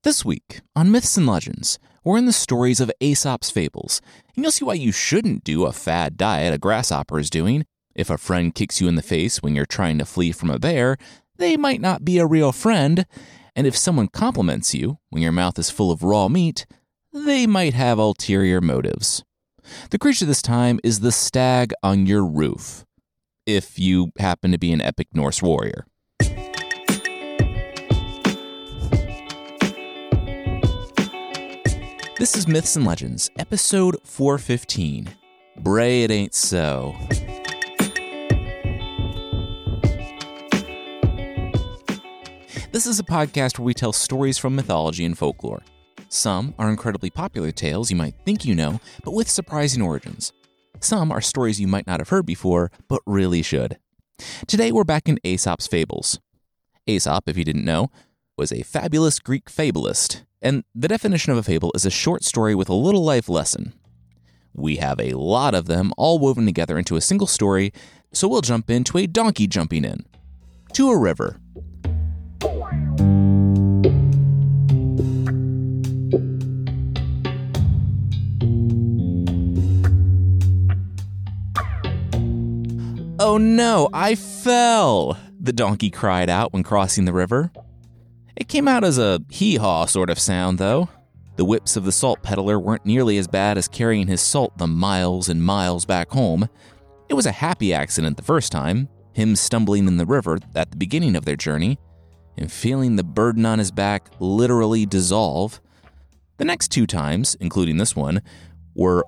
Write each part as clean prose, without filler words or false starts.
This week on Myths and Legends, we're in the stories of Aesop's fables, and you'll see why you shouldn't do a fad diet a grasshopper is doing. If a friend kicks you in the face when you're trying to flee from a bear, they might not be a real friend. And if someone compliments you when your mouth is full of raw meat, they might have ulterior motives. The creature this time is the stag on your roof, if you happen to be an epic Norse warrior. This is Myths and Legends, episode 415. Bray It Ain't So. This is a podcast where we tell stories from mythology and folklore. Some are incredibly popular tales you might think you know, but with surprising origins. Some are stories you might not have heard before, but really should. Today we're back in Aesop's fables. Aesop, if you didn't know, was a fabulous Greek fabulist, and the definition of a fable is a short story with a little life lesson. We have a lot of them all woven together into a single story, so we'll jump into a donkey jumping in to a river. "Oh no, I fell!" the donkey cried out when crossing the river. It came out as a hee-haw sort of sound, though. The whips of the salt peddler weren't nearly as bad as carrying his salt the miles and miles back home. It was a happy accident the first time, him stumbling in the river at the beginning of their journey, and feeling the burden on his back literally dissolve. The next two times, including this one, were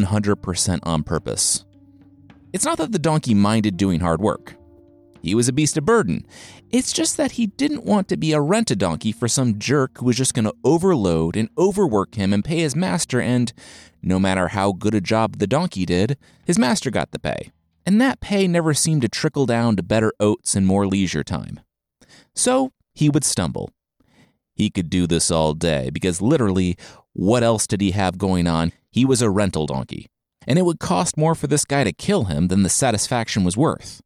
100% on purpose. It's not that the donkey minded doing hard work. He was a beast of burden. It's just that he didn't want to be a rent-a-donkey for some jerk who was just going to overload and overwork him and pay his master, and no matter how good a job the donkey did, his master got the pay. And that pay never seemed to trickle down to better oats and more leisure time. So he would stumble. He could do this all day because literally, what else did he have going on? He was a rental donkey. And it would cost more for this guy to kill him than the satisfaction was worth.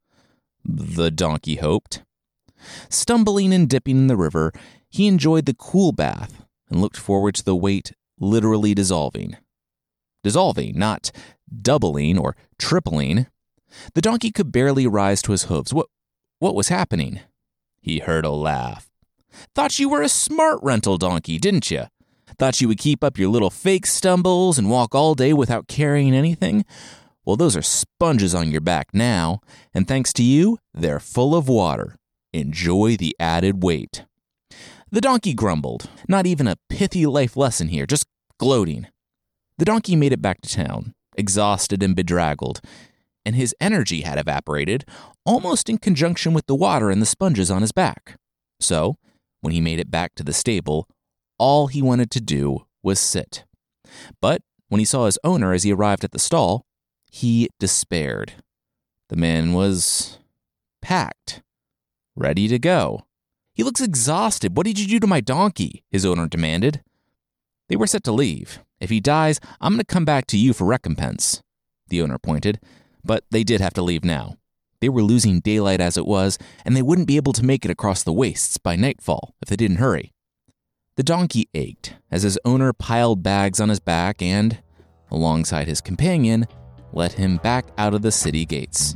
The donkey hoped. Stumbling and dipping in the river, he enjoyed the cool bath and looked forward to the weight literally dissolving. Dissolving, not doubling or tripling. The donkey could barely rise to his hooves. What was happening? He heard a laugh. "Thought you were a smart rental donkey, didn't you? Thought you would keep up your little fake stumbles and walk all day without carrying anything? Well, those are sponges on your back now, and thanks to you, they're full of water. Enjoy the added weight." The donkey grumbled. Not even a pithy life lesson here, just gloating. The donkey made it back to town, exhausted and bedraggled, and his energy had evaporated, almost in conjunction with the water and the sponges on his back. So, when he made it back to the stable, all he wanted to do was sit. But when he saw his owner as he arrived at the stall, he despaired. The man was packed, ready to go. "He looks exhausted. What did you do to my donkey?" his owner demanded. They were set to leave. "If he dies, I'm going to come back to you for recompense," the owner pointed. But they did have to leave now. They were losing daylight as it was, and they wouldn't be able to make it across the wastes by nightfall if they didn't hurry. The donkey ached as his owner piled bags on his back and, alongside his companion, let him back out of the city gates.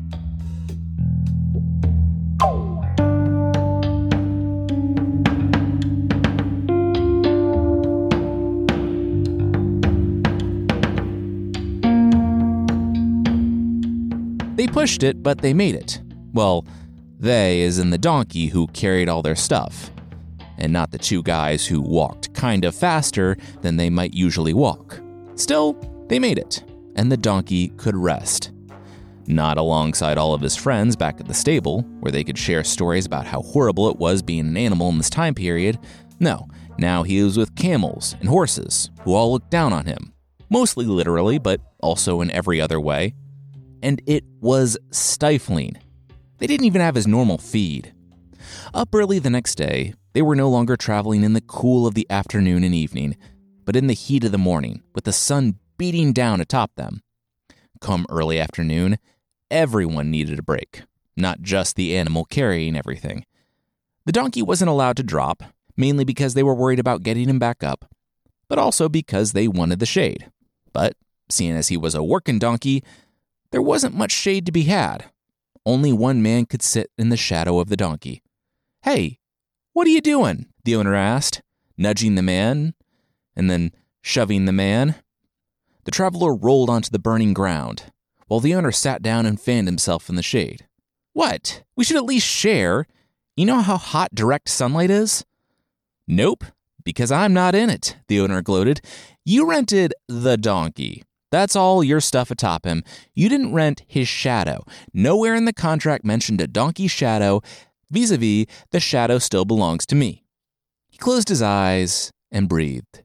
They pushed it, but they made it. Well, they as in the donkey who carried all their stuff, and not the two guys who walked kind of faster than they might usually walk. Still, they made it, and the donkey could rest. Not alongside all of his friends back at the stable, where they could share stories about how horrible it was being an animal in this time period. No, now he was with camels and horses, who all looked down on him. Mostly literally, but also in every other way. And it was stifling. They didn't even have his normal feed. Up early the next day, they were no longer traveling in the cool of the afternoon and evening, but in the heat of the morning, with the sun beating down atop them. Come early afternoon, everyone needed a break, not just the animal carrying everything. The donkey wasn't allowed to drop, mainly because they were worried about getting him back up, but also because they wanted the shade. But seeing as he was a working donkey, there wasn't much shade to be had. Only one man could sit in the shadow of the donkey. "Hey, what are you doing?" the owner asked, nudging the man and then shoving the man. The traveler rolled onto the burning ground, while the owner sat down and fanned himself in the shade. "What? We should at least share. You know how hot direct sunlight is?" "Nope, because I'm not in it," the owner gloated. "You rented the donkey. That's all your stuff atop him. You didn't rent his shadow. Nowhere in the contract mentioned a donkey's shadow. Vis-a-vis, the shadow still belongs to me." He closed his eyes and breathed.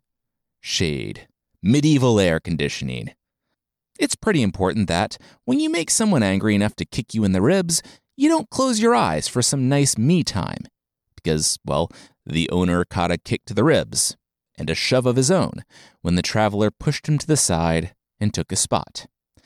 Shade. Medieval air conditioning. It's pretty important that, when you make someone angry enough to kick you in the ribs, you don't close your eyes for some nice me time. Because, well, the owner caught a kick to the ribs, and a shove of his own, when the traveler pushed him to the side and took a spot.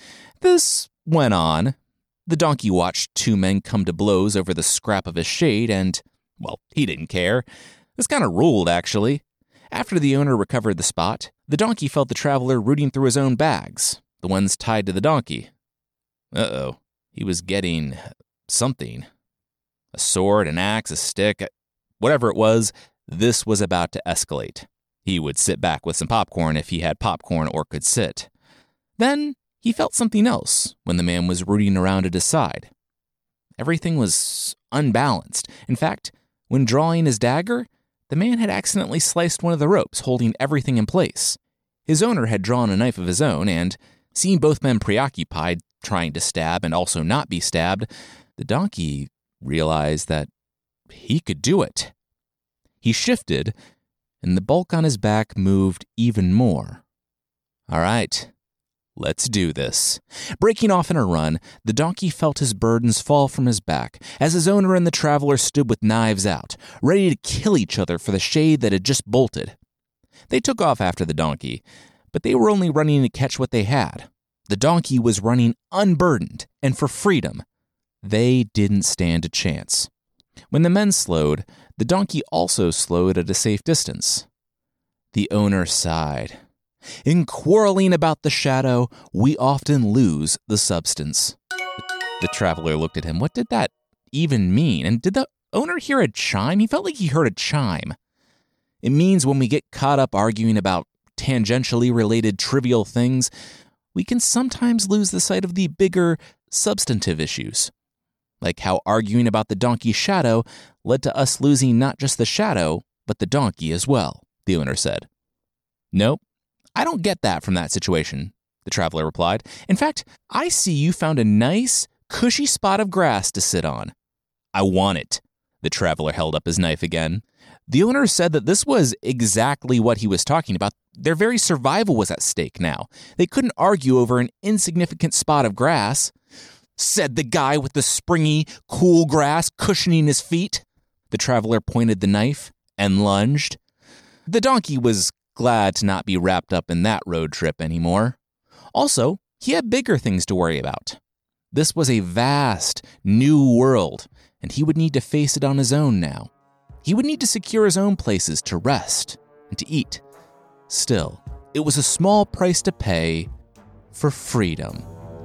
This went on. The donkey watched two men come to blows over the scrap of his shade, and, well, he didn't care. This kind of ruled, actually. After the owner recovered the spot, the donkey felt the traveler rooting through his own bags, the ones tied to the donkey. Uh-oh, he was getting something. A sword, an axe, a stick, whatever it was, this was about to escalate. He would sit back with some popcorn if he had popcorn or could sit. Then he felt something else when the man was rooting around at his side. Everything was unbalanced. In fact, when drawing his dagger, the man had accidentally sliced one of the ropes holding everything in place. His owner had drawn a knife of his own, and, seeing both men preoccupied, trying to stab and also not be stabbed, the donkey realized that he could do it. He shifted, and the bulk on his back moved even more. All right, let's do this. Breaking off in a run, the donkey felt his burdens fall from his back as his owner and the traveler stood with knives out, ready to kill each other for the shade that had just bolted. They took off after the donkey, but they were only running to catch what they had. The donkey was running unburdened and for freedom. They didn't stand a chance. When the men slowed, the donkey also slowed at a safe distance. The owner sighed. In quarreling about the shadow, we often lose the substance. The traveler looked at him. What did that even mean? And did the owner hear a chime? He felt like he heard a chime. It means when we get caught up arguing about tangentially related trivial things, we can sometimes lose the sight of the bigger, substantive issues. Like how arguing about the donkey's shadow led to us losing not just the shadow, but the donkey as well, the owner said. Nope, I don't get that from that situation, the traveler replied. In fact, I see you found a nice, cushy spot of grass to sit on. I want it. The traveler held up his knife again. The owner said that this was exactly what he was talking about. Their very survival was at stake now. They couldn't argue over an insignificant spot of grass, said the guy with the springy, cool grass cushioning his feet. The traveler pointed the knife and lunged. The donkey was glad to not be wrapped up in that road trip anymore. Also, he had bigger things to worry about. This was a vast, new world, and he would need to face it on his own now. He would need to secure his own places to rest and to eat. Still, it was a small price to pay for freedom.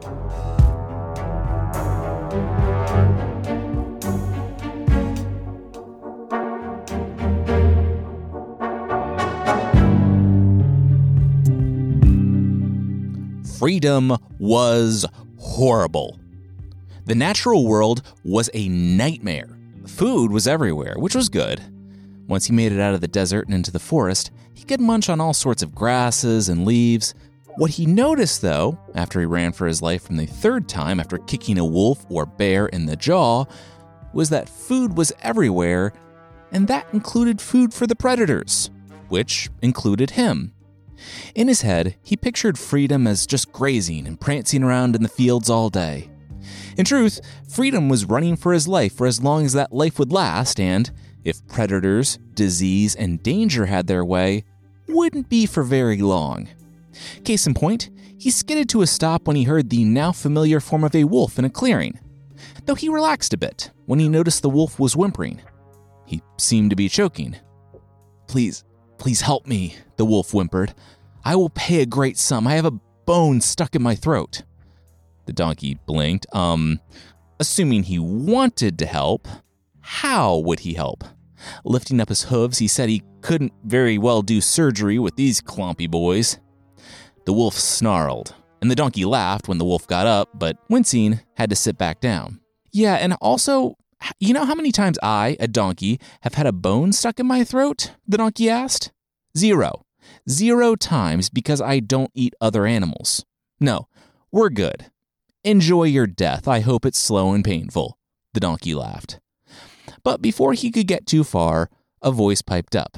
Freedom was horrible. The natural world was a nightmare. Food was everywhere, which was good. Once he made it out of the desert and into the forest, he could munch on all sorts of grasses and leaves. What he noticed, though, after he ran for his life from the third time after kicking a wolf or bear in the jaw, was that food was everywhere, and that included food for the predators, which included him. In his head, he pictured freedom as just grazing and prancing around in the fields all day. In truth, freedom was running for his life for as long as that life would last, and, if predators, disease, and danger had their way, wouldn't be for very long. Case in point, he skidded to a stop when he heard the now familiar form of a wolf in a clearing, though he relaxed a bit when he noticed the wolf was whimpering. He seemed to be choking. Please help me, the wolf whimpered. I will pay a great sum. I have a bone stuck in my throat. The donkey blinked. Assuming he wanted to help, how would he help? Lifting up his hooves, he said he couldn't very well do surgery with these clompy boys. The wolf snarled, and the donkey laughed when the wolf got up, but wincing, had to sit back down. Yeah, and also, you know how many times I, a donkey, have had a bone stuck in my throat? The donkey asked. 0. 0 times because I don't eat other animals. No, we're good. Enjoy your death. I hope it's slow and painful. The donkey laughed. But before he could get too far, a voice piped up.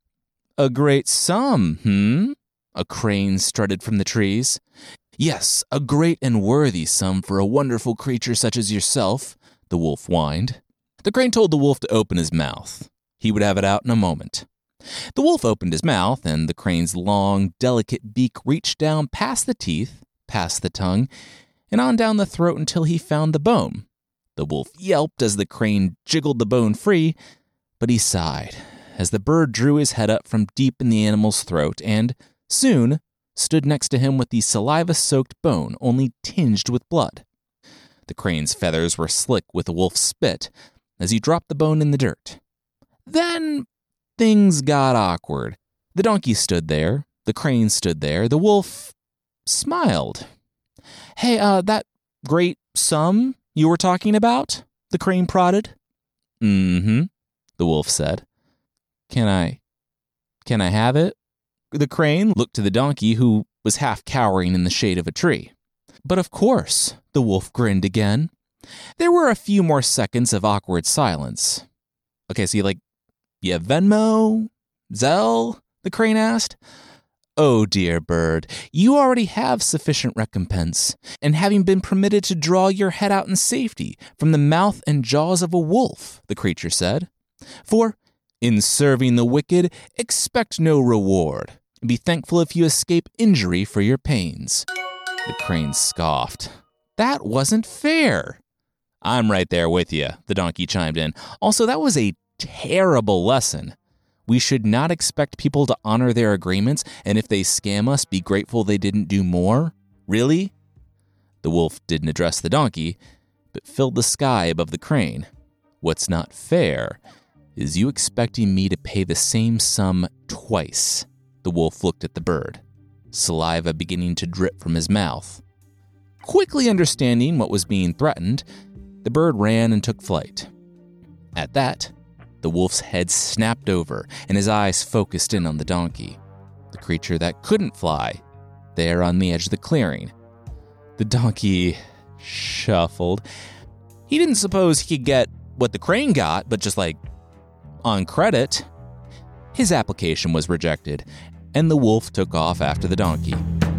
A great sum, A crane strutted from the trees. Yes, a great and worthy sum for a wonderful creature such as yourself, the wolf whined. The crane told the wolf to open his mouth. He would have it out in a moment. The wolf opened his mouth, and the crane's long, delicate beak reached down past the teeth, past the tongue, and on down the throat until he found the bone. The wolf yelped as the crane jiggled the bone free, but he sighed as the bird drew his head up from deep in the animal's throat and, soon, stood next to him with the saliva-soaked bone only tinged with blood. The crane's feathers were slick with the wolf's spit as he dropped the bone in the dirt. Then things got awkward. The donkey stood there, the crane stood there, the wolf smiled. Hey, that great sum you were talking about? The crane prodded. The wolf said. Can I have it? The crane looked to the donkey, who was half cowering in the shade of a tree. But of course, the wolf grinned again. There were a few more seconds of awkward silence. Okay, so you have Venmo? Zelle? The crane asked. Oh, dear bird, you already have sufficient recompense, and having been permitted to draw your head out in safety from the mouth and jaws of a wolf, the creature said. For, in serving the wicked, expect no reward, and be thankful if you escape injury for your pains. The crane scoffed. That wasn't fair. I'm right there with you, the donkey chimed in. Also, that was a terrible lesson. We should not expect people to honor their agreements, and if they scam us, be grateful they didn't do more? Really? The wolf didn't address the donkey, but filled the sky above the crane. What's not fair is you expecting me to pay the same sum twice. The wolf looked at the bird, saliva beginning to drip from his mouth. Quickly understanding what was being threatened, the bird ran and took flight. At that, the wolf's head snapped over, and his eyes focused in on the donkey, the creature that couldn't fly, there on the edge of the clearing. The donkey shuffled. He didn't suppose he could get what the crane got, but just on credit. His application was rejected, and the wolf took off after the donkey.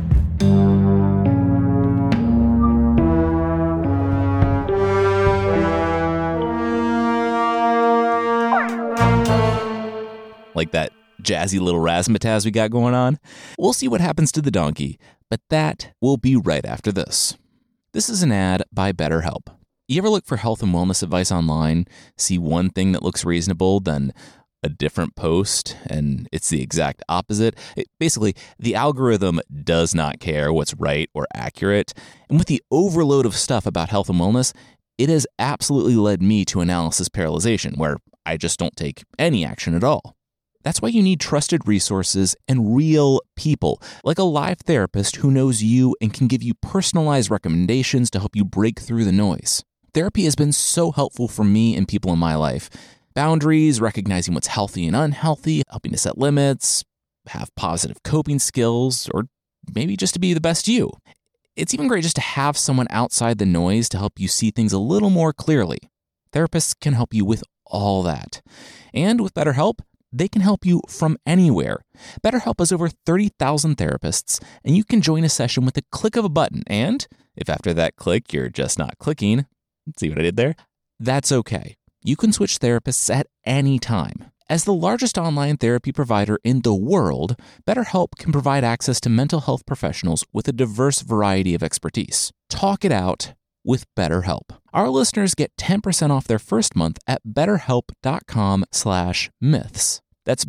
Like that jazzy little razzmatazz we got going on. We'll see what happens to the donkey, but that will be right after this. This is an ad by BetterHelp. You ever look for health and wellness advice online, see one thing that looks reasonable, then a different post, and it's the exact opposite? Basically, the algorithm does not care what's right or accurate, and with the overload of stuff about health and wellness, it has absolutely led me to analysis paralyzation, where I just don't take any action at all. That's why you need trusted resources and real people, like a live therapist who knows you and can give you personalized recommendations to help you break through the noise. Therapy has been so helpful for me and people in my life. Boundaries, recognizing what's healthy and unhealthy, helping to set limits, have positive coping skills, or maybe just to be the best you. It's even great just to have someone outside the noise to help you see things a little more clearly. Therapists can help you with all that. And with BetterHelp, they can help you from anywhere. BetterHelp has over 30,000 therapists, and you can join a session with a click of a button. And if after that click you're just not clicking, see what I did there? That's okay. You can switch therapists at any time. As the largest online therapy provider in the world, BetterHelp can provide access to mental health professionals with a diverse variety of expertise. Talk it out with BetterHelp. Our listeners get 10% off their first month at betterhelp.com/myths. That's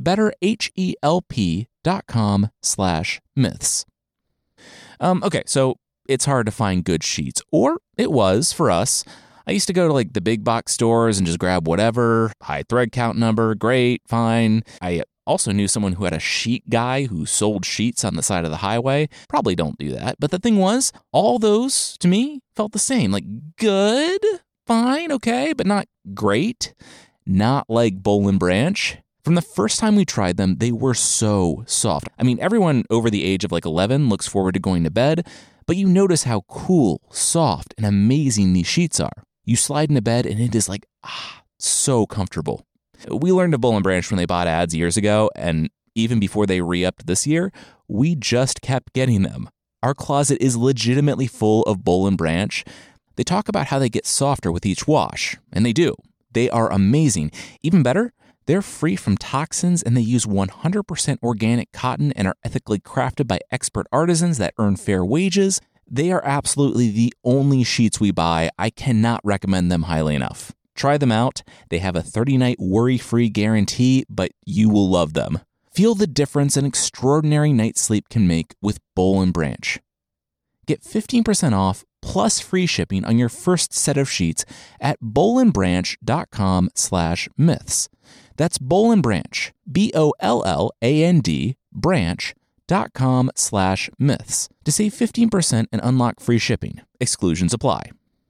betterhelp.com/myths. Okay, so it's hard to find good sheets, or it was for us. I used to go to like the big box stores and just grab whatever, high thread count number, great, fine. I also knew someone who had a sheet guy who sold sheets on the side of the highway. Probably don't do that. But the thing was, all those to me felt the same. Like good, fine, okay, but not great. Not like Boll and Branch. From the first time we tried them, they were so soft. I mean, everyone over the age of like 11 looks forward to going to bed, but you notice how cool, soft, and amazing these sheets are. You slide into bed and it is like, so comfortable. We learned of Boll and Branch when they bought ads years ago, and even before they re-upped this year, we just kept getting them. Our closet is legitimately full of Boll and Branch. They talk about how they get softer with each wash, and they do. They are amazing. Even better, they're free from toxins and they use 100% organic cotton and are ethically crafted by expert artisans that earn fair wages. They are absolutely the only sheets we buy. I cannot recommend them highly enough. Try them out. They have a 30-night worry-free guarantee, but you will love them. Feel the difference an extraordinary night's sleep can make with Boll and Branch. Get 15% off plus free shipping on your first set of sheets at bollandbranch.com/myths. That's Boll and Branch, BOLLAND, branch.com/myths to save 15% and unlock free shipping. Exclusions apply.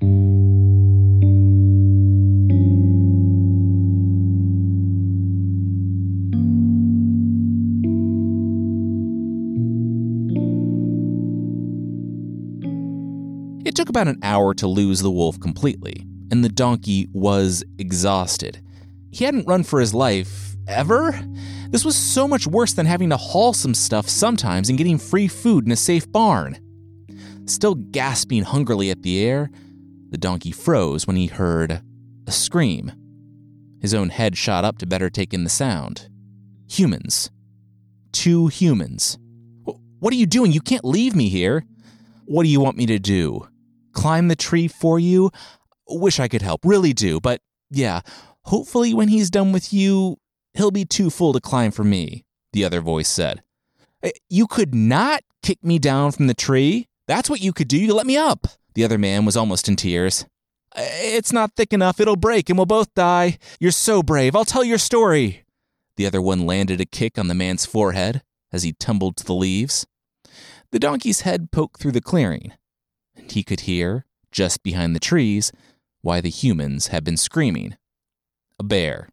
It took about an hour to lose the wolf completely, and the donkey was exhausted. He hadn't run for his life, ever? This was so much worse than having to haul some stuff sometimes and getting free food in a safe barn. Still gasping hungrily at the air, the donkey froze when he heard a scream. His own head shot up to better take in the sound. Humans. 2 humans. What are you doing? You can't leave me here. What do you want me to do? Climb the tree for you? Wish I could help, really do, but yeah, hopefully when he's done with you, he'll be too full to climb for me, the other voice said. You could not kick me down from the tree? That's what you could do, you let me up. The other man was almost in tears. It's not thick enough, it'll break and we'll both die. You're so brave, I'll tell your story. The other one landed a kick on the man's forehead as he tumbled to the leaves. The donkey's head poked through the clearing, and he could hear, just behind the trees, why the humans had been screaming. A bear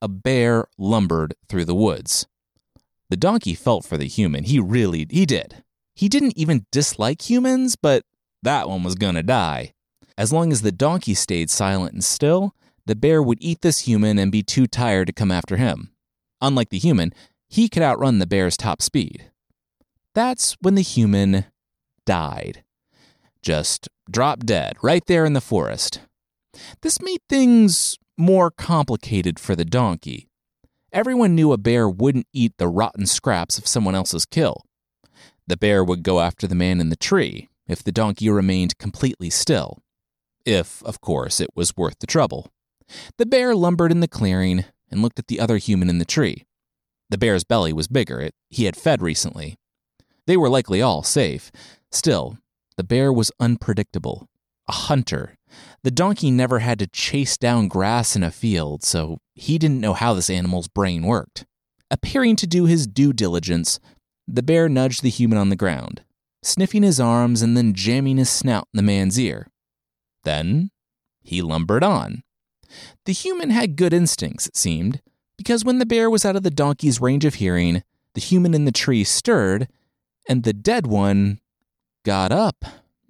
lumbered through the woods. The donkey felt for the human, he did. He didn't even dislike humans, but that one was gonna die. As long as the donkey stayed silent and still, the bear would eat this human and be too tired to come after him. Unlike the human, he could outrun the bear's top speed. That's when the human died. Just dropped dead right there in the forest. This made things more complicated for the donkey. Everyone knew a bear wouldn't eat the rotten scraps of someone else's kill. The bear would go after the man in the tree if the donkey remained completely still. If, of course, it was worth the trouble. The bear lumbered in the clearing and looked at the other human in the tree. The bear's belly was bigger. He had fed recently. They were likely all safe. Still, the bear was unpredictable. A hunter. The donkey never had to chase down grass in a field, so he didn't know how this animal's brain worked. Appearing to do his due diligence, the bear nudged the human on the ground, sniffing his arms and then jamming his snout in the man's ear. Then he lumbered on. The human had good instincts, it seemed, because when the bear was out of the donkey's range of hearing, the human in the tree stirred, and the dead one got up.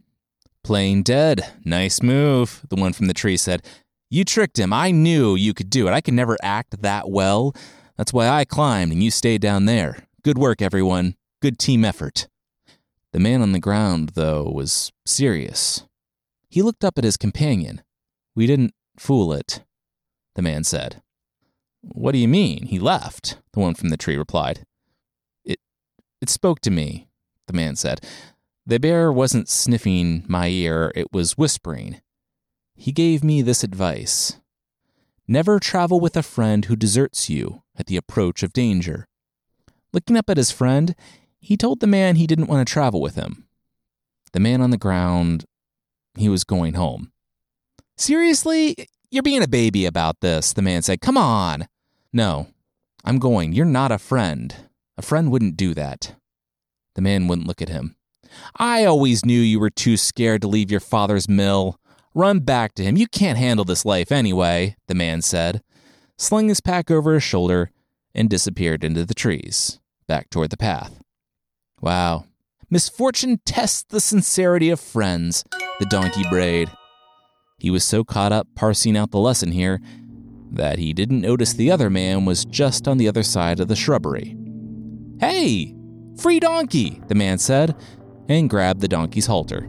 Plain dead. Nice move, the one from the tree said. You tricked him. I knew you could do it. I could never act that well. That's why I climbed and you stayed down there. Good work, everyone. Good team effort. The man on the ground, though, was serious. He looked up at his companion. We didn't fool it, the man said. What do you mean? He left, the one from the tree replied. It spoke to me, the man said. The bear wasn't sniffing my ear, it was whispering. He gave me this advice. Never travel with a friend who deserts you at the approach of danger. Looking up at his friend, he told the man he didn't want to travel with him. The man on the ground, he was going home. Seriously? You're being a baby about this, the man said. Come on. No, I'm going. You're not a friend. A friend wouldn't do that. The man wouldn't look at him. I always knew you were too scared to leave your father's mill. Run back to him. You can't handle this life anyway, the man said, slung his pack over his shoulder and disappeared into the trees, back toward the path. Wow. Misfortune tests the sincerity of friends, the donkey brayed. He was so caught up parsing out the lesson here that he didn't notice the other man was just on the other side of the shrubbery. Hey, free donkey, the man said, and grabbed the donkey's halter.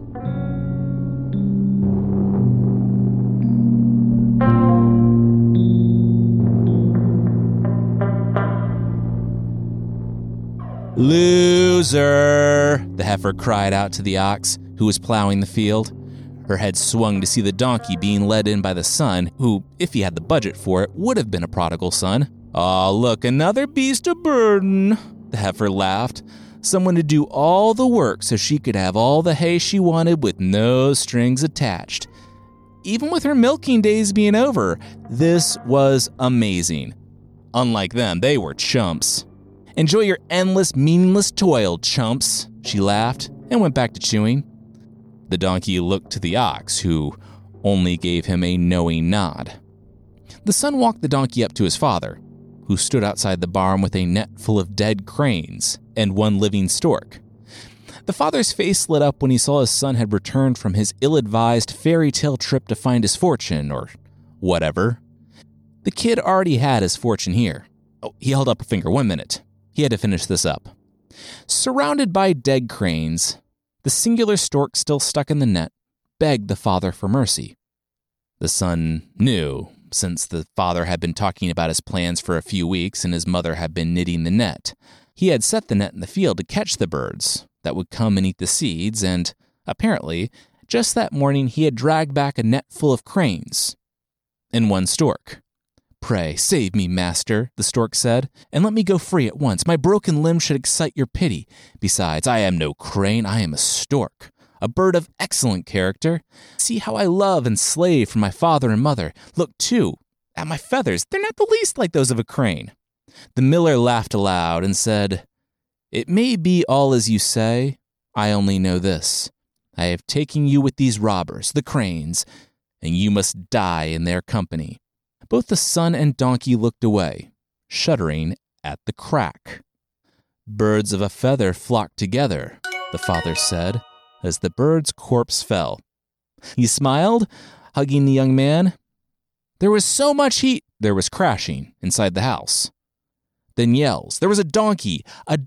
Loser, the heifer cried out to the ox who was plowing the field. Her head swung to see the donkey being led in by the son, who, if he had the budget for it, would have been a prodigal son. Aw, look, another beast of burden, the heifer laughed. Someone to do all the work so she could have all the hay she wanted with no strings attached. Even with her milking days being over, this was amazing. Unlike them, they were chumps. Enjoy your endless, meaningless toil, chumps, she laughed and went back to chewing. The donkey looked to the ox, who only gave him a knowing nod. The son walked the donkey up to his father, who stood outside the barn with a net full of dead cranes and one living stork. The father's face lit up when he saw his son had returned from his ill-advised fairy tale trip to find his fortune, or whatever. The kid already had his fortune here. Oh, he held up a finger. 1 minute. He had to finish this up. Surrounded by dead cranes, the singular stork still stuck in the net begged the father for mercy. The son knew, since the father had been talking about his plans for a few weeks and his mother had been knitting the net. He had set the net in the field to catch the birds that would come and eat the seeds, and apparently, just that morning he had dragged back a net full of cranes and one stork. Pray, save me, master, the stork said, and let me go free at once. My broken limb should excite your pity. Besides, I am no crane, I am a stork, a bird of excellent character. See how I love and slave for my father and mother. Look, too, at my feathers. They're not the least like those of a crane. The miller laughed aloud and said, It may be all as you say. I only know this. I have taken you with these robbers, the cranes, and you must die in their company. Both the son and donkey looked away, shuddering at the crack. Birds of a feather flocked together, the father said, as the bird's corpse fell. He smiled, hugging the young man. There was so much heat. There was crashing inside the house. Then yells. There was a donkey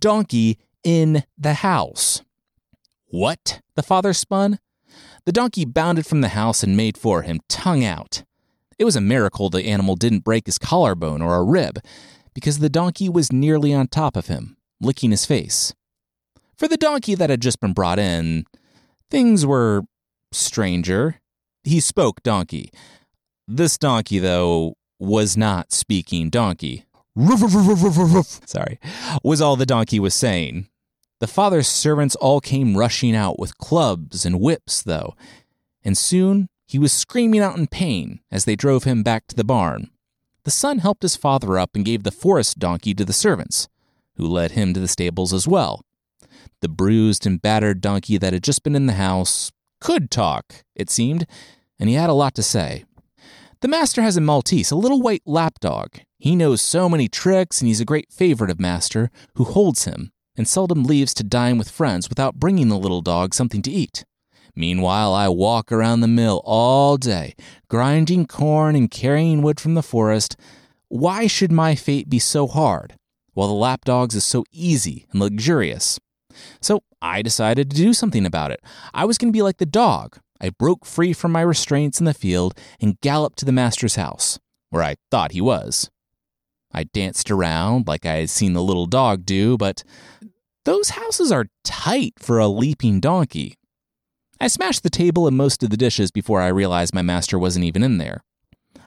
in the house. What? The father spun. The donkey bounded from the house and made for him, tongue out. It was a miracle the animal didn't break his collarbone or a rib, because the donkey was nearly on top of him, licking his face. For the donkey that had just been brought in, things were stranger. He spoke donkey. This donkey, though, was not speaking donkey. Ruff, ruff, ruff, ruff, ruff, ruff. Sorry, was all the donkey was saying. The father's servants all came rushing out with clubs and whips, though, and soon he was screaming out in pain as they drove him back to the barn. The son helped his father up and gave the forest donkey to the servants, who led him to the stables as well. The bruised and battered donkey that had just been in the house could talk, it seemed, and he had a lot to say. The master has a Maltese, a little white lapdog. He knows so many tricks, and he's a great favorite of master, who holds him and seldom leaves to dine with friends without bringing the little dog something to eat. Meanwhile, I walk around the mill all day, grinding corn and carrying wood from the forest. Why should my fate be so hard, while the lapdog's is so easy and luxurious? So I decided to do something about it. I was going to be like the dog. I broke free from my restraints in the field and galloped to the master's house, where I thought he was. I danced around like I had seen the little dog do, but those houses are tight for a leaping donkey. I smashed the table and most of the dishes before I realized my master wasn't even in there.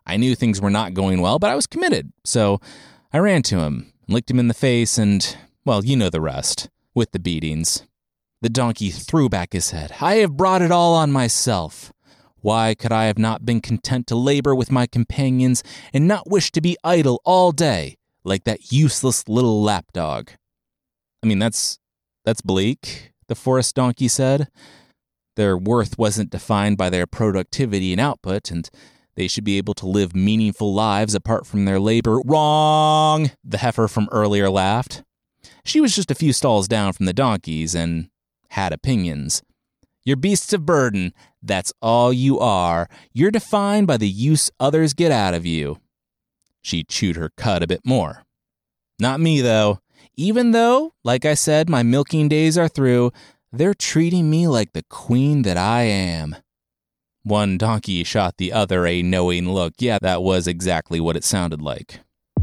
I knew things were not going well, but I was committed. So I ran to him, licked him in the face, and, well, you know the rest, with the beatings. The donkey threw back his head. I have brought it all on myself. Why could I have not been content to labor with my companions and not wish to be idle all day, like that useless little lapdog? I mean, that's bleak, the forest donkey said. Their worth wasn't defined by their productivity and output, and they should be able to live meaningful lives apart from their labor. Wrong! The heifer from earlier laughed. She was just a few stalls down from the donkeys and had opinions. You're beasts of burden. That's all you are. You're defined by the use others get out of you. She chewed her cud a bit more. Not me, though. Even though, like I said, my milking days are through, they're treating me like the queen that I am. One donkey shot the other a knowing look. Yeah, that was exactly what it sounded like.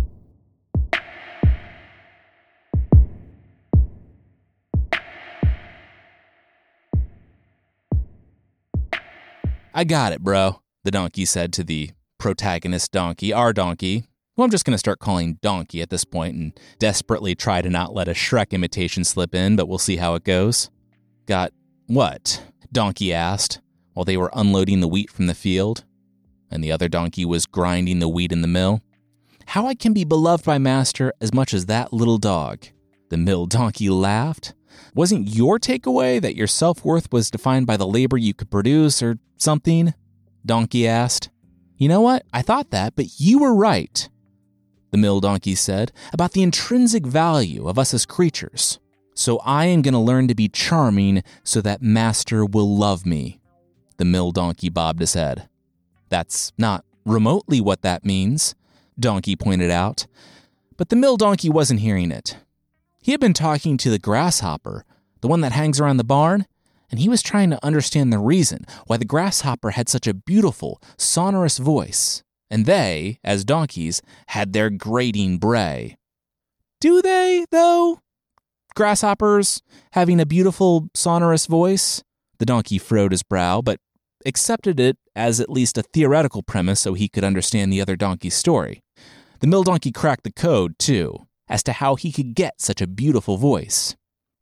I got it, bro, the donkey said to the protagonist donkey, our donkey, who I'm just going to start calling Donkey at this point and desperately try to not let a Shrek imitation slip in, but we'll see how it goes. Got what? Donkey asked while they were unloading the wheat from the field, and the other donkey was grinding the wheat in the mill. How I can be beloved by master as much as that little dog. The mill donkey laughed. Wasn't your takeaway that your self-worth was defined by the labor you could produce or something? Donkey asked. You know what? I thought that, but you were right, the mill donkey said, about the intrinsic value of us as creatures. So I am going to learn to be charming so that master will love me. The mill donkey bobbed his head. That's not remotely what that means, Donkey pointed out. But the mill donkey wasn't hearing it. He had been talking to the grasshopper, the one that hangs around the barn, and he was trying to understand the reason why the grasshopper had such a beautiful, sonorous voice, and they, as donkeys, had their grating bray. Do they, though? Grasshoppers having a beautiful, sonorous voice? The donkey furrowed his brow, but accepted it as at least a theoretical premise so he could understand the other donkey's story. The mill donkey cracked the code, too, as to how he could get such a beautiful voice.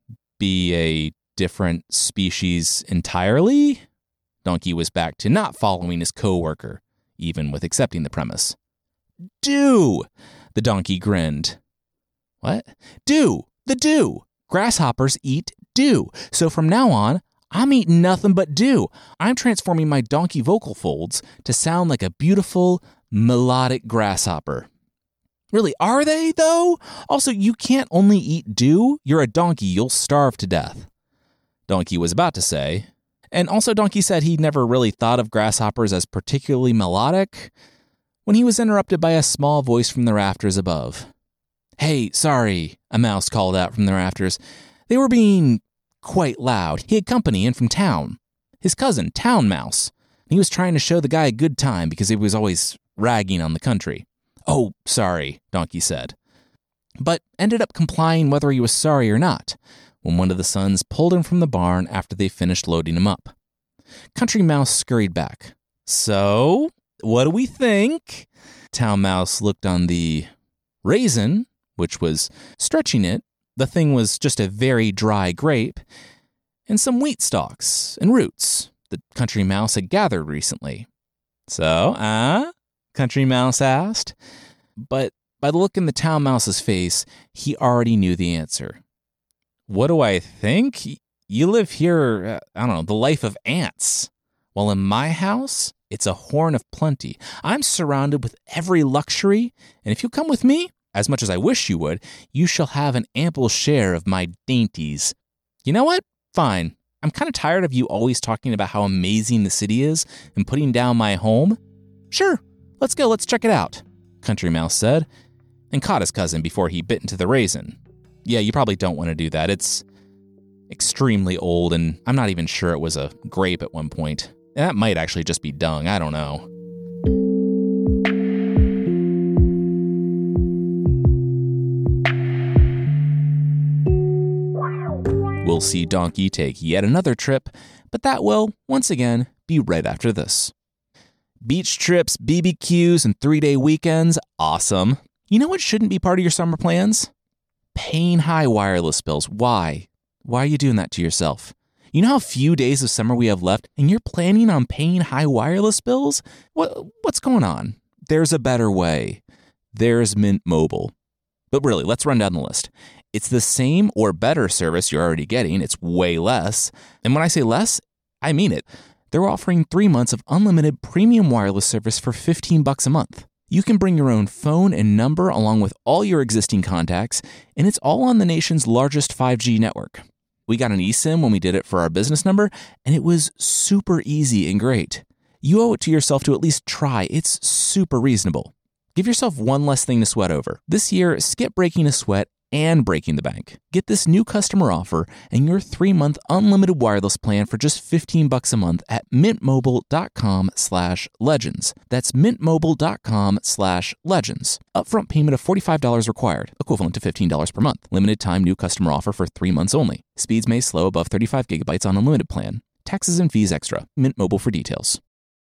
Be a different species entirely? Donkey was back to not following his co-worker, even with accepting the premise. Dew! The donkey grinned. What? Dew! The dew! Grasshoppers eat dew. So from now on, I'm eating nothing but dew. I'm transforming my donkey vocal folds to sound like a beautiful, melodic grasshopper. Really, are they, though? Also, you can't only eat dew. You're a donkey. You'll starve to death. Donkey was about to say. And also Donkey said he'd never really thought of grasshoppers as particularly melodic when he was interrupted by a small voice from the rafters above. Hey, sorry, a mouse called out from the rafters. They were being quite loud. He had company in from town. His cousin, Town Mouse. He was trying to show the guy a good time because he was always ragging on the country. Oh, sorry, Donkey said, but ended up complying whether he was sorry or not when one of the sons pulled him from the barn after they finished loading him up. Country Mouse scurried back. So, what do we think? Town Mouse looked on the raisin, which was stretching it. The thing was just a very dry grape, and some wheat stalks and roots that Country Mouse had gathered recently. So, Country Mouse asked. But by the look in the Town Mouse's face, he already knew the answer. What do I think? You live here, the life of ants. While in my house, it's a horn of plenty. I'm surrounded with every luxury, and if you come with me, as much as I wish you would, you shall have an ample share of my dainties. You know what? Fine. I'm kind of tired of you always talking about how amazing the city is and putting down my home. Sure, let's go, let's check it out, Country Mouse said, and caught his cousin before he bit into the raisin. Yeah, you probably don't want to do that. It's extremely old, and I'm not even sure it was a grape at one point. And that might actually just be dung, I don't know. We'll see Donkey take yet another trip, but that will, once again, be right after this. Beach trips, BBQs, and 3-day weekends, awesome. You know what shouldn't be part of your summer plans? Paying high wireless bills. Why? Why are you doing that to yourself? You know how few days of summer we have left, and you're planning on paying high wireless bills? What's going on? There's a better way. There's Mint Mobile. But really, let's run down the list. It's the same or better service you're already getting. It's way less. And when I say less, I mean it. They're offering 3 months of unlimited premium wireless service for $15 a month. You can bring your own phone and number along with all your existing contacts, and it's all on the nation's largest 5G network. We got an eSIM when we did it for our business number, and it was super easy and great. You owe it to yourself to at least try. It's super reasonable. Give yourself one less thing to sweat over. This year, skip breaking a sweat and breaking the bank. Get this new customer offer and your 3-month unlimited wireless plan for just $15 a month at mintmobile.com/legends. That's mintmobile.com/legends. Upfront payment of $45 required, equivalent to $15 per month. Limited time new customer offer for 3 months only. Speeds may slow above 35 gigabytes on unlimited plan. Taxes and fees extra. Mint Mobile for details.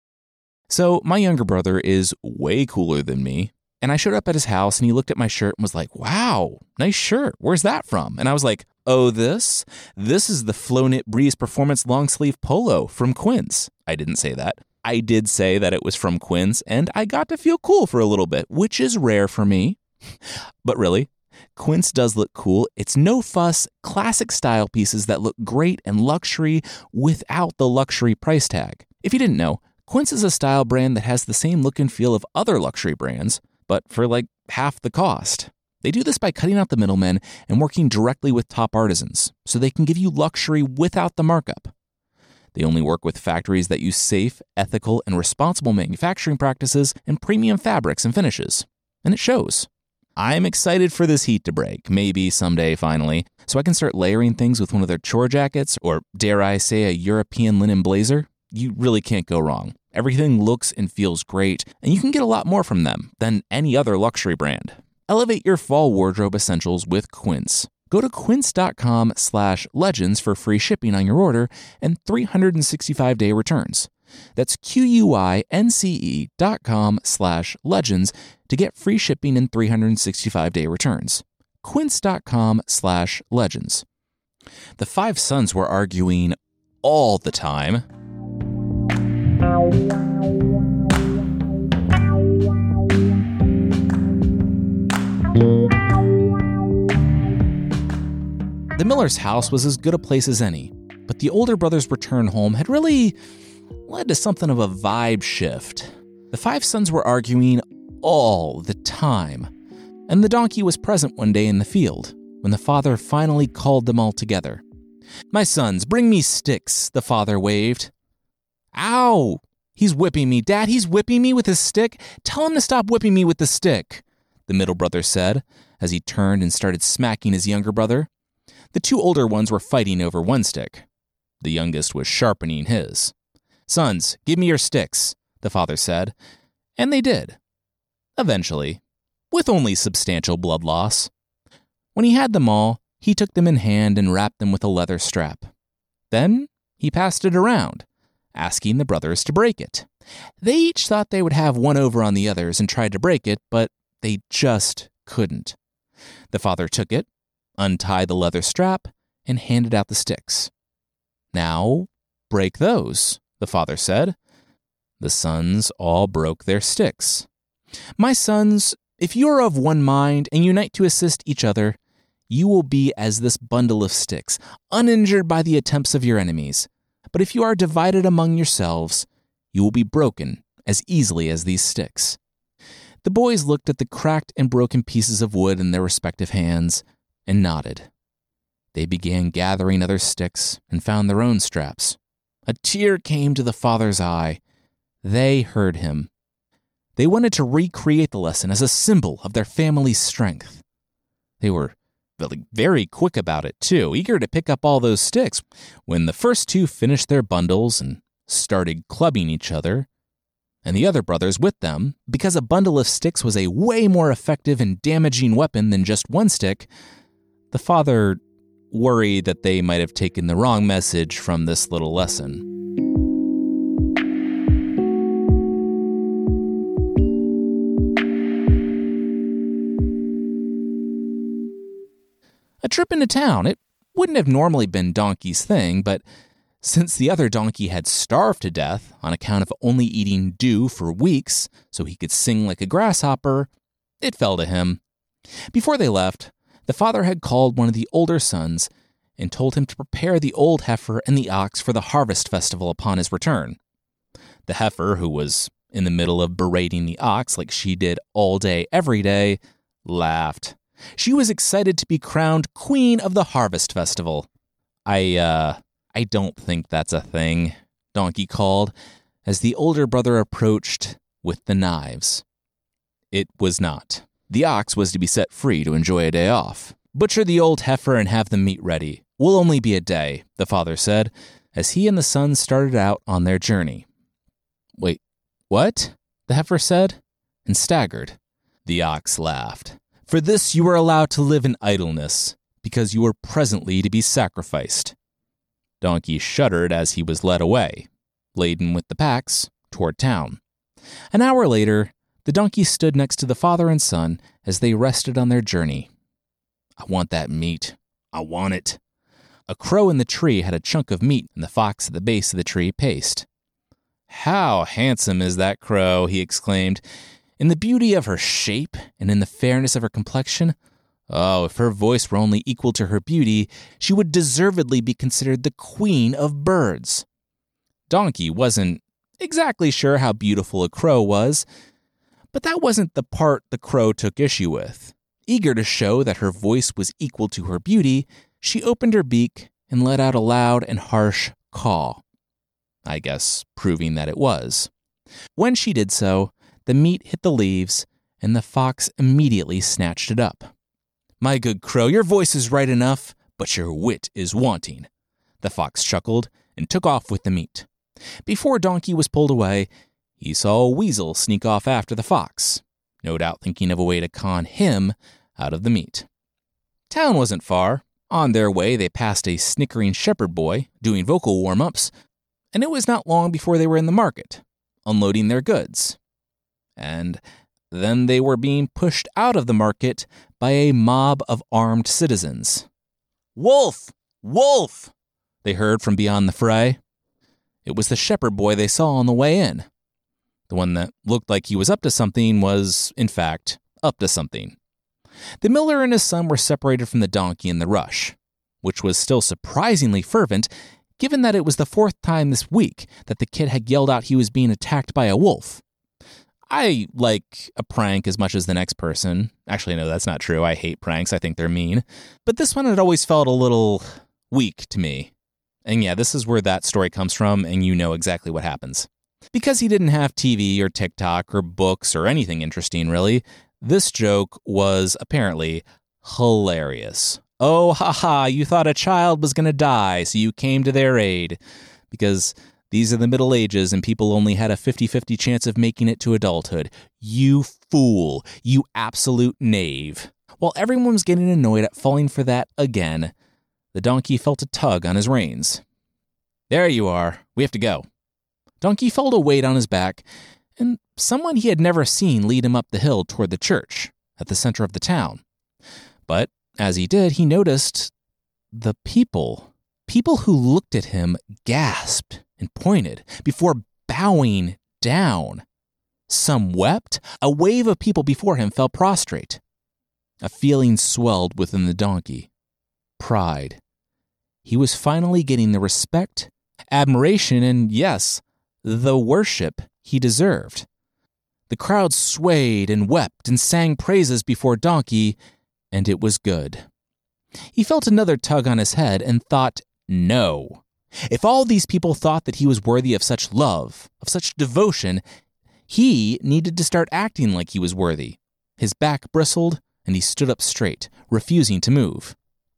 So my younger brother is way cooler than me. And I showed up at his house and he looked at my shirt and was like, wow, nice shirt. Where's that from? And I was like, oh, this is the Flow Knit Breeze Performance Long Sleeve Polo from Quince. I didn't say that. I did say that it was from Quince, and I got to feel cool for a little bit, which is rare for me. But really, Quince does look cool. It's no fuss, classic style pieces that look great and luxury without the luxury price tag. If you didn't know, Quince is a style brand that has the same look and feel of other luxury brands, but for like half the cost. They do this by cutting out the middlemen and working directly with top artisans, so they can give you luxury without the markup. They only work with factories that use safe, ethical, and responsible manufacturing practices and premium fabrics and finishes. And it shows. I'm excited for this heat to break, maybe someday finally, so I can start layering things with one of their chore jackets, or dare I say a European linen blazer. You really can't go wrong. Everything looks and feels great, and you can get a lot more from them than any other luxury brand. Elevate your fall wardrobe essentials with Quince. Go to quince.com/legends for free shipping on your order and 365-day returns. That's QUINCE.com/legends to get free shipping and 365-day returns. Quince.com/legends. The 5 sons were arguing all the time. The Miller's house was as good a place as any, but the older brother's return home had really led to something of a vibe shift. The 5 sons were arguing all the time, and the donkey was present one day in the field when the father finally called them all together. "My sons, bring me sticks," the father waved. "Ow! He's whipping me, Dad, he's whipping me with his stick. Tell him to stop whipping me with the stick," the middle brother said as he turned and started smacking his younger brother. The 2 older ones were fighting over one stick. The youngest was sharpening his. "Sons, give me your sticks," the father said, and they did. Eventually, with only substantial blood loss. When he had them all, he took them in hand and wrapped them with a leather strap. Then he passed it around, asking the brothers to break it. They each thought they would have one over on the others and tried to break it, but they just couldn't. The father took it, untied the leather strap, and handed out the sticks. "Now, break those," the father said. The sons all broke their sticks. "My sons, if you are of one mind and unite to assist each other, you will be as this bundle of sticks, uninjured by the attempts of your enemies. But if you are divided among yourselves, you will be broken as easily as these sticks." The boys looked at the cracked and broken pieces of wood in their respective hands and nodded. They began gathering other sticks and found their own straps. A tear came to the father's eye. They heard him. They wanted to recreate the lesson as a symbol of their family's strength. They were very quick about it, too, eager to pick up all those sticks. When the first 2 finished their bundles and started clubbing each other, and the other brothers with them, because a bundle of sticks was a way more effective and damaging weapon than just one stick, the father worried that they might have taken the wrong message from this little lesson. trip into town. It wouldn't have normally been Donkey's thing, but since the other donkey had starved to death on account of only eating dew for weeks so he could sing like a grasshopper, it fell to him. Before they left, the father had called one of the older sons and told him to prepare the old heifer and the ox for the harvest festival upon his return. The heifer, who was in the middle of berating the ox like she did all day, every day, laughed. She was excited to be crowned queen of the harvest festival. I don't think that's a thing, Donkey called, as the older brother approached with the knives. It was not. The ox was to be set free to enjoy a day off. Butcher the old heifer and have the meat ready. Will only be a day, the father said, as he and the son started out on their journey. Wait, what? The heifer said, and staggered. The ox laughed. For this you are allowed to live in idleness, because you are presently to be sacrificed. Donkey shuddered as he was led away, laden with the packs, toward town. An hour later, the donkey stood next to the father and son as they rested on their journey. I want that meat. I want it. A crow in the tree had a chunk of meat, and the fox at the base of the tree paced. How handsome is that crow, he exclaimed. In the beauty of her shape and in the fairness of her complexion, oh, if her voice were only equal to her beauty, she would deservedly be considered the queen of birds. Donkey wasn't exactly sure how beautiful a crow was, but that wasn't the part the crow took issue with. Eager to show that her voice was equal to her beauty, she opened her beak and let out a loud and harsh caw. I guess proving that it was. When she did so, the meat hit the leaves, and the fox immediately snatched it up. My good crow, your voice is right enough, but your wit is wanting. The fox chuckled and took off with the meat. Before Donkey was pulled away, he saw a weasel sneak off after the fox, no doubt thinking of a way to con him out of the meat. Town wasn't far. On their way, they passed a snickering shepherd boy doing vocal warm-ups, and it was not long before they were in the market, unloading their goods. And then they were being pushed out of the market by a mob of armed citizens. Wolf! Wolf! They heard from beyond the fray. It was the shepherd boy they saw on the way in. The one that looked like he was up to something was, in fact, up to something. The miller and his son were separated from the donkey in the rush, which was still surprisingly fervent, given that it was the fourth time this week that the kid had yelled out he was being attacked by a wolf. I like a prank as much as the next person. Actually, no, that's not true. I hate pranks. I think they're mean. But this one had always felt a little weak to me. And yeah, this is where that story comes from, and you know exactly what happens. Because he didn't have TV or TikTok or books or anything interesting, really, this joke was apparently hilarious. Oh, haha, you thought a child was going to die, so you came to their aid. Because these are the Middle Ages, and people only had a 50-50 chance of making it to adulthood. You fool. You absolute knave. While everyone was getting annoyed at falling for that again, the donkey felt a tug on his reins. There you are. We have to go. Donkey felt a weight on his back, and someone he had never seen lead him up the hill toward the church at the center of the town. But as he did, he noticed the people. People who looked at him gasped and pointed before bowing down. Some wept. A wave of people before him fell prostrate. A feeling swelled within the donkey. Pride. He was finally getting the respect, admiration, and yes, the worship he deserved. The crowd swayed and wept and sang praises before Donkey, and it was good. He felt another tug on his head and thought, no. If all these people thought that he was worthy of such love, of such devotion, he needed to start acting like he was worthy. His back bristled, and he stood up straight, refusing to move.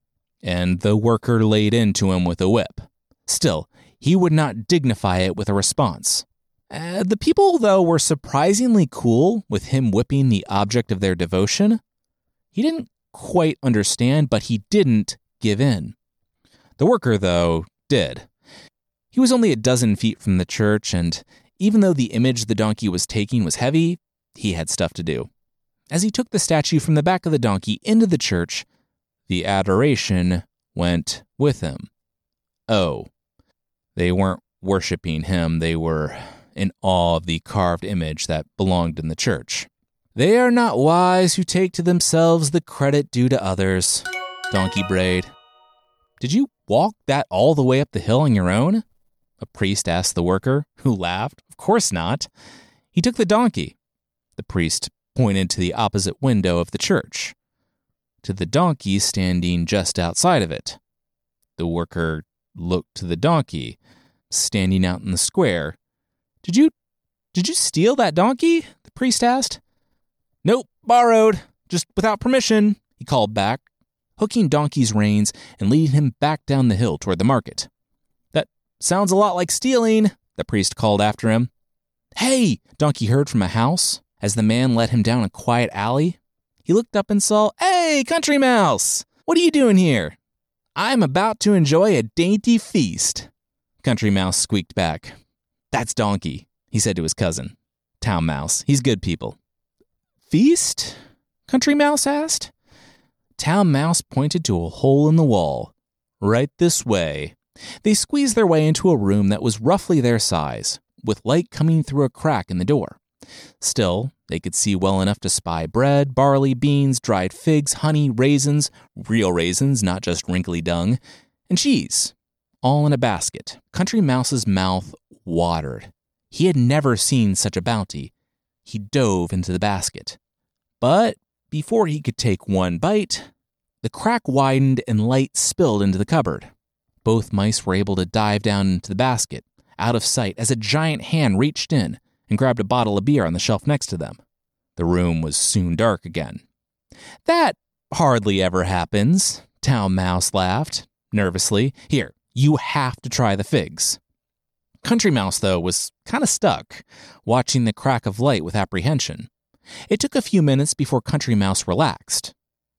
And the worker laid into him with a whip. Still, he would not dignify it with a response. The people, though, were surprisingly cool with him whipping the object of their devotion. He didn't quite understand, but he didn't give in. The worker, though, did. He was only a dozen feet from the church, and even though the image the donkey was taking was heavy, he had stuff to do. As he took the statue from the back of the donkey into the church, The adoration went with him. Oh, they weren't worshiping him. They were in awe of the carved image that belonged in the church. They are not wise who take to themselves the credit due to others, Donkey brayed. Did you walk that all the way up the hill on your own? A priest asked the worker, who laughed. Of course not. He took the donkey. The priest pointed to the opposite window of the church, to the donkey standing just outside of it. The worker looked to the donkey, standing out in the square. Did you steal that donkey? The priest asked. Nope, borrowed, just without permission, he called back, hooking Donkey's reins and leading him back down the hill toward the market. That sounds a lot like stealing, the priest called after him. Hey, Donkey heard from a house as the man led him down a quiet alley. He looked up and saw, Hey, Country Mouse, what are you doing here? I'm about to enjoy a dainty feast. Country Mouse squeaked back. That's Donkey, he said to his cousin, Town Mouse. He's good people. Feast? Country Mouse asked. Town Mouse pointed to a hole in the wall. Right this way. They squeezed their way into a room that was roughly their size, with light coming through a crack in the door. Still, they could see well enough to spy bread, barley, beans, dried figs, honey, raisins, real raisins, not just wrinkly dung, and cheese, all in a basket. Country Mouse's mouth watered. He had never seen such a bounty. He dove into the basket. But before he could take one bite, the crack widened and light spilled into the cupboard. Both mice were able to dive down into the basket, out of sight as a giant hand reached in and grabbed a bottle of beer on the shelf next to them. The room was soon dark again. That hardly ever happens, Town Mouse laughed, nervously. Here, you have to try the figs. Country Mouse, though, was kind of stuck, watching the crack of light with apprehension. It took a few minutes before Country Mouse relaxed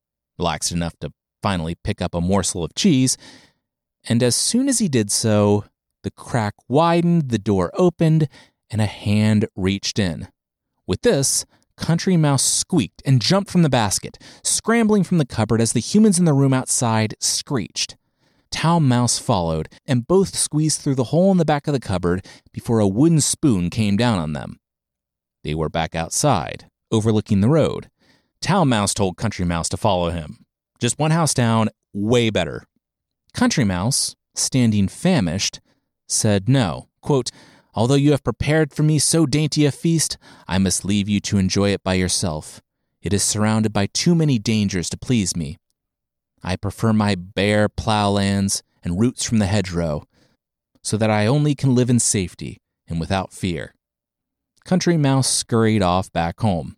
enough to finally pick up a morsel of cheese, and as soon as he did so, the crack widened, the door opened, and a hand reached in. With this, Country Mouse squeaked and jumped from the basket, scrambling from the cupboard as the humans in the room outside screeched. Town Mouse followed, and both squeezed through the hole in the back of the cupboard before a wooden spoon came down on them. They were back outside, overlooking the road. Town Mouse told Country Mouse to follow him. Just one house down, way better. Country Mouse, standing famished, said no. Quote, Although you have prepared for me so dainty a feast, I must leave you to enjoy it by yourself. It is surrounded by too many dangers to please me. I prefer my bare plowlands and roots from the hedgerow, so that I only can live in safety and without fear. Country Mouse scurried off back home.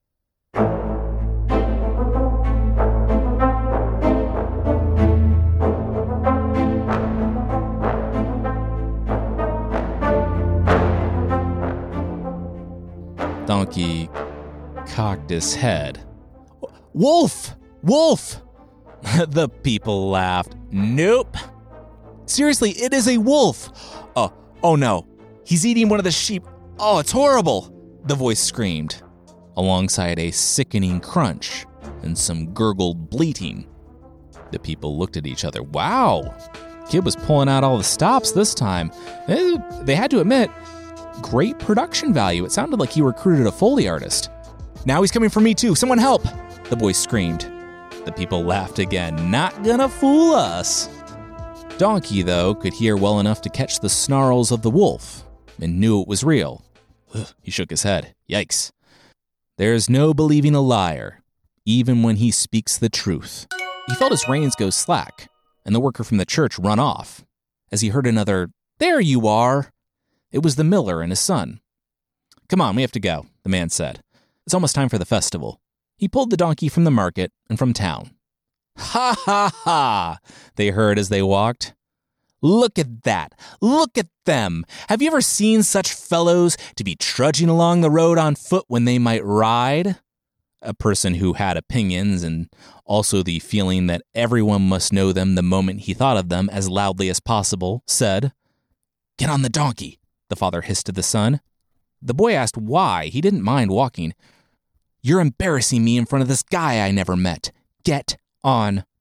Donkey cocked his head. Wolf! Wolf! The people laughed. Nope. Seriously, it is a wolf. Oh no. He's eating one of the sheep. Oh, it's horrible. The voice screamed, alongside a sickening crunch and some gurgled bleating. The people looked at each other. Wow. Kid was pulling out all the stops this time. They had to admit, great production value. It sounded like he recruited a Foley artist. Now he's coming for me too. Someone help. The voice screamed. The people laughed again. Not gonna fool us. Donkey, though, could hear well enough to catch the snarls of the wolf and knew it was real. He shook his head. Yikes. There's no believing a liar, even when he speaks the truth. He felt his reins go slack and the worker from the church run off as he heard another, There you are. It was the miller and his son. Come on, we have to go, the man said. It's almost time for the festival. He pulled the donkey from the market and from town. Ha ha ha, they heard as they walked. Look at that. Look at them. Have you ever seen such fellows to be trudging along the road on foot when they might ride? A person who had opinions and also the feeling that everyone must know them the moment he thought of them as loudly as possible, said, Get on the donkey, the father hissed to the son. The boy asked why. He didn't mind walking. You're embarrassing me in front of this guy I never met. Get on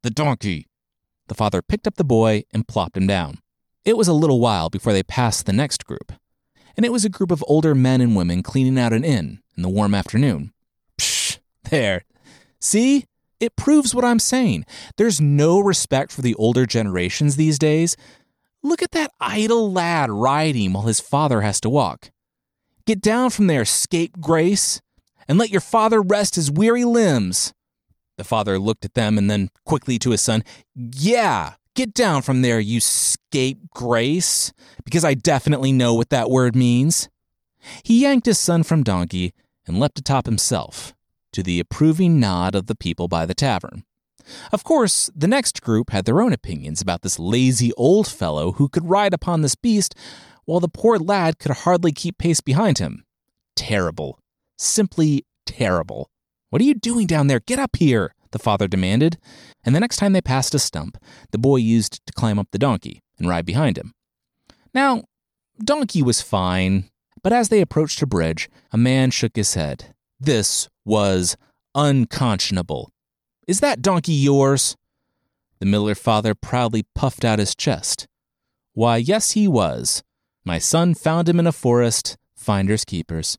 the donkey." The father picked up the boy and plopped him down. It was a little while before they passed the next group, and it was a group of older men and women cleaning out an inn in the warm afternoon. Psh, there. See? It proves what I'm saying. There's no respect for the older generations these days. Look at that idle lad riding while his father has to walk. Get down from there, scapegrace, and let your father rest his weary limbs. The father looked at them and then quickly to his son. Yeah, get down from there, you scapegrace, because I definitely know what that word means. He yanked his son from donkey and leapt atop himself, to the approving nod of the people by the tavern. Of course, the next group had their own opinions about this lazy old fellow who could ride upon this beast while the poor lad could hardly keep pace behind him. Terrible. Simply terrible. "What are you doing down there? Get up here," the father demanded. And the next time they passed a stump, the boy used to climb up the donkey and ride behind him. Now, donkey was fine, but as they approached a bridge, a man shook his head. This was unconscionable. "Is that donkey yours?" The miller father proudly puffed out his chest. "Why, yes, he was. My son found him in a forest, finders keepers."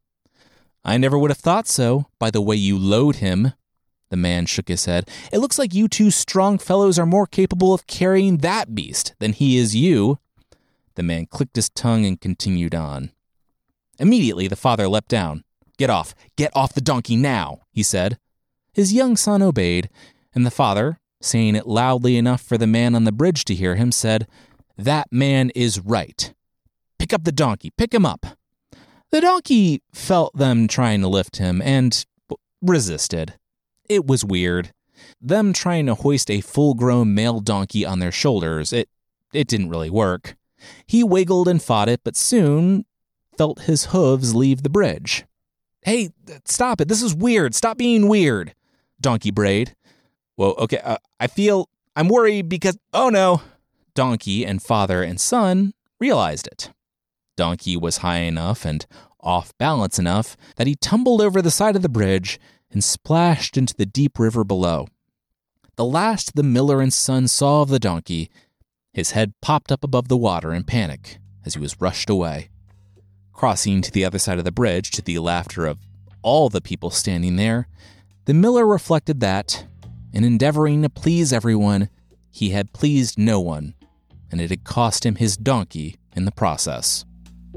"I never would have thought so, by the way you load him." The man shook his head. "It looks like you two strong fellows are more capable of carrying that beast than he is you." The man clicked his tongue and continued on. Immediately, the father leapt down. Get off the donkey now," he said. His young son obeyed, and the father, saying it loudly enough for the man on the bridge to hear him, said, "That man is right. Pick up the donkey, pick him up." The donkey felt them trying to lift him and resisted. It was weird. Them trying to hoist a full-grown male donkey on their shoulders, it didn't really work. He wiggled and fought it, but soon felt his hooves leave the bridge. "Hey, stop it. This is weird. Stop being weird," Donkey brayed. "Whoa, okay, I'm worried because, oh no." Donkey and father and son realized it. Donkey was high enough and off balance enough that he tumbled over the side of the bridge and splashed into the deep river below. The last the miller and son saw of the donkey, his head popped up above the water in panic as he was rushed away. Crossing to the other side of the bridge, to the laughter of all the people standing there, the miller reflected that, in endeavoring to please everyone, he had pleased no one, and it had cost him his donkey in the process.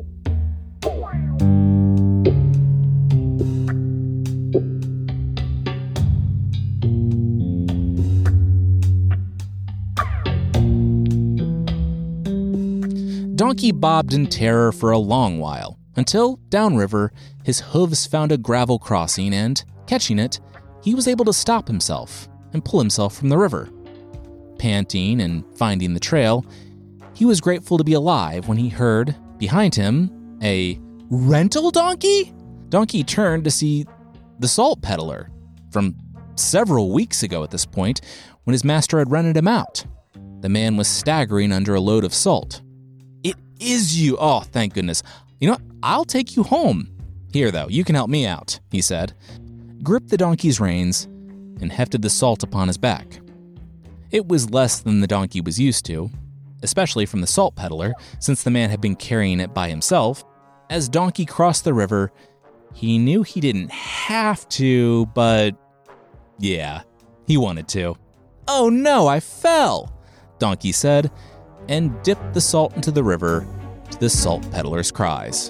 Donkey bobbed in terror for a long while, until, downriver, his hooves found a gravel crossing and, catching it, he was able to stop himself and pull himself from the river. Panting and finding the trail, he was grateful to be alive when he heard, behind him, a rental donkey? Donkey turned to see the salt peddler from several weeks ago at this point, when his master had rented him out. The man was staggering under a load of salt. "It is you! Oh, thank goodness. You know what? I'll take you home. Here, though, you can help me out," he said, gripped the donkey's reins, and hefted the salt upon his back. It was less than the donkey was used to, especially from the salt peddler, since the man had been carrying it by himself. As Donkey crossed the river, he knew he didn't have to, but yeah, he wanted to. "Oh no, I fell," Donkey said, and dipped the salt into the river to the salt peddler's cries.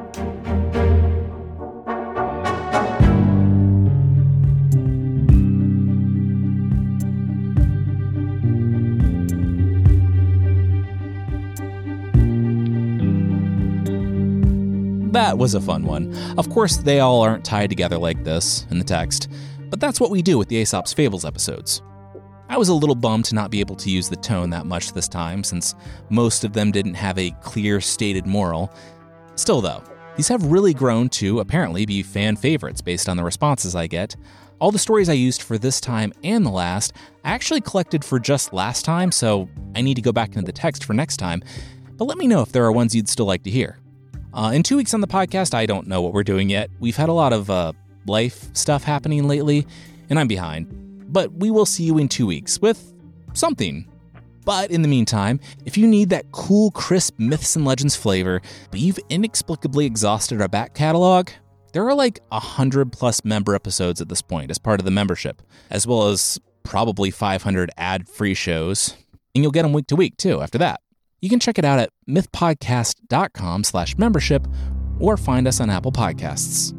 That was a fun one. Of course, they all aren't tied together like this in the text, but that's what we do with the Aesop's Fables episodes. I was a little bummed to not be able to use the tone that much this time, since most of them didn't have a clear stated moral. Still though, these have really grown to apparently be fan favorites based on the responses I get. All the stories I used for this time and the last, I actually collected for just last time, so I need to go back into the text for next time, but let me know if there are ones you'd still like to hear. In 2 weeks on the podcast, I don't know what we're doing yet. We've had a lot of life stuff happening lately, and I'm behind. But we will see you in 2 weeks with something. But in the meantime, if you need that cool, crisp Myths and Legends flavor, but you've inexplicably exhausted our back catalog, there are like 100+ member episodes at this point as part of the membership, as well as probably 500 ad-free shows, and you'll get them week to week too after that. You can check it out at mythpodcast.com/membership or find us on Apple Podcasts.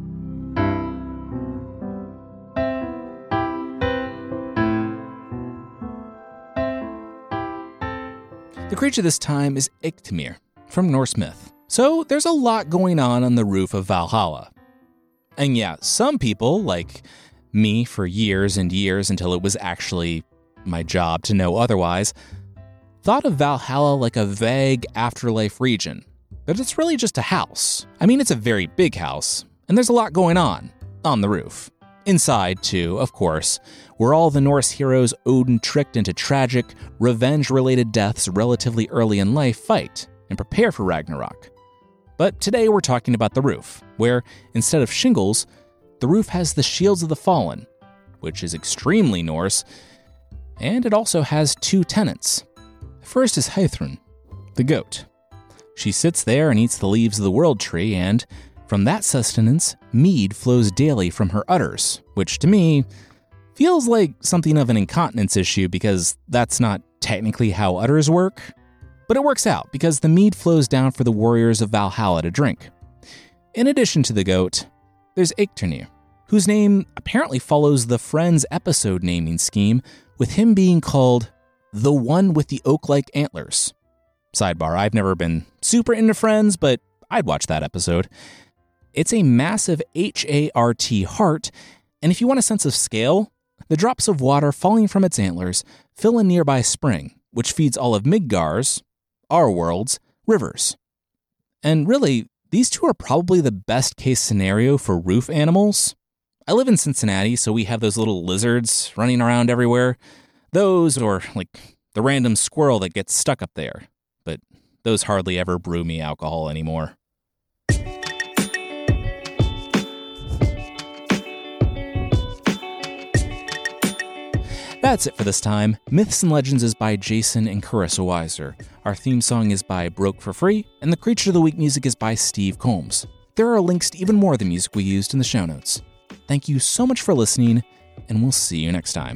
The creature this time is Eikthyr from Norse myth. So there's a lot going on the roof of Valhalla. And yeah, some people, like me for years and years until it was actually my job to know otherwise, thought of Valhalla like a vague afterlife region. But it's really just a house. I mean, it's a very big house, and there's a lot going on the roof. Inside, too, of course, where all the Norse heroes Odin tricked into tragic, revenge-related deaths relatively early in life fight and prepare for Ragnarok. But today we're talking about the roof, where, instead of shingles, the roof has the Shields of the Fallen, which is extremely Norse, and it also has two tenants. The first is Heithrun, the goat. She sits there and eats the leaves of the World Tree, and from that sustenance, mead flows daily from her udders, which to me feels like something of an incontinence issue because that's not technically how udders work. But it works out because the mead flows down for the warriors of Valhalla to drink. In addition to the goat, there's Eikthyr, whose name apparently follows the Friends episode naming scheme, with him being called the one with the oak-like antlers. Sidebar, I've never been super into Friends, but I'd watch that episode. It's a massive HART heart, and if you want a sense of scale, the drops of water falling from its antlers fill a nearby spring, which feeds all of Midgar's, our world's, rivers. And really, these two are probably the best case scenario for roof animals. I live in Cincinnati, so we have those little lizards running around everywhere. Those, or like the random squirrel that gets stuck up there. But those hardly ever brew me alcohol anymore. That's it for this time. Myths and Legends is by Jason and Carissa Weiser. Our theme song is by Broke for Free, and the Creature of the Week music is by Steve Combs. There are links to even more of the music we used in the show notes. Thank you so much for listening, and we'll see you next time.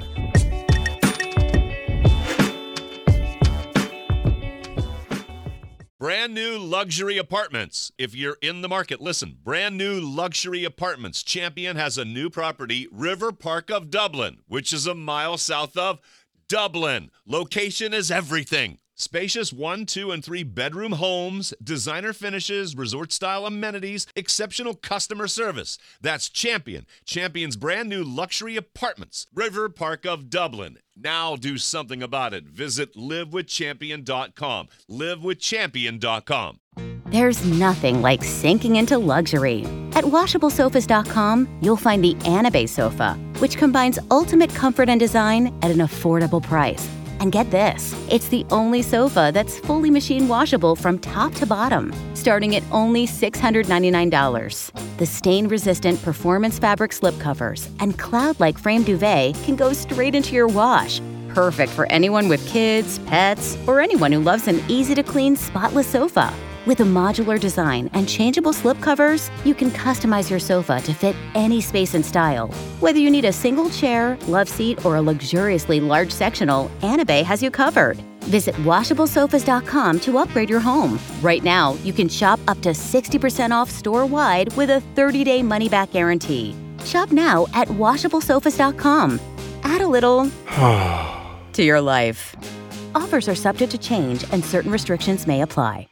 Brand new luxury apartments. If you're in the market, listen. Brand new luxury apartments. Champion has a new property, River Park of Dublin, which is a mile south of Dublin. Location is everything. Spacious 1, 2, and 3 bedroom homes, designer finishes, resort-style amenities, exceptional customer service. That's Champion. Champion's brand new luxury apartments. River Park of Dublin. Now do something about it. Visit livewithchampion.com. livewithchampion.com. There's nothing like sinking into luxury. At WashableSofas.com, you'll find the Anabe sofa, which combines ultimate comfort and design at an affordable price. And get this, it's the only sofa that's fully machine washable from top to bottom, starting at only $699. The stain-resistant performance fabric slipcovers and cloud-like frame duvet can go straight into your wash. Perfect for anyone with kids, pets, or anyone who loves an easy-to-clean, spotless sofa. With a modular design and changeable slipcovers, you can customize your sofa to fit any space and style. Whether you need a single chair, love seat, or a luxuriously large sectional, Anabe has you covered. Visit WashableSofas.com to upgrade your home. Right now, you can shop up to 60% off store-wide with a 30-day money-back guarantee. Shop now at WashableSofas.com. Add a little to your life. Offers are subject to change and certain restrictions may apply.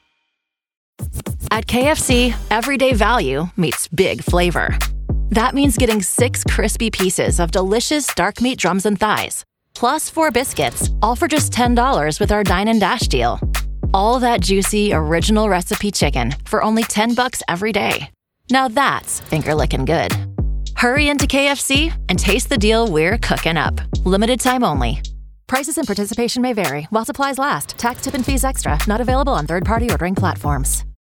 At KFC, everyday value meets big flavor. That means getting 6 crispy pieces of delicious dark meat drums and thighs, plus 4 biscuits, all for just $10 with our Dine and Dash deal. All that juicy, original recipe chicken for only $10 every day. Now that's finger-licking good. Hurry into KFC and taste the deal we're cooking up. Limited time only. Prices and participation may vary while supplies last. Tax, tip, and fees extra. Not available on third-party ordering platforms.